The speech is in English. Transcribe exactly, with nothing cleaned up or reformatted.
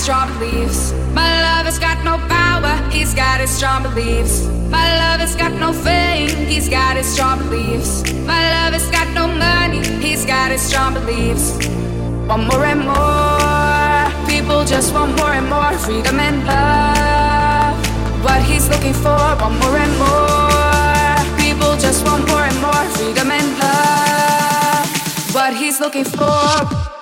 strong beliefs. My love has got no power, he's got his strong beliefs. My love has got no fame, he's got his strong beliefs. My love has got no money, he's got his strong beliefs. Want more and more, people just want more and more freedom and love. What he's looking for, want more and more, people just want more and more freedom and love. What he's looking for.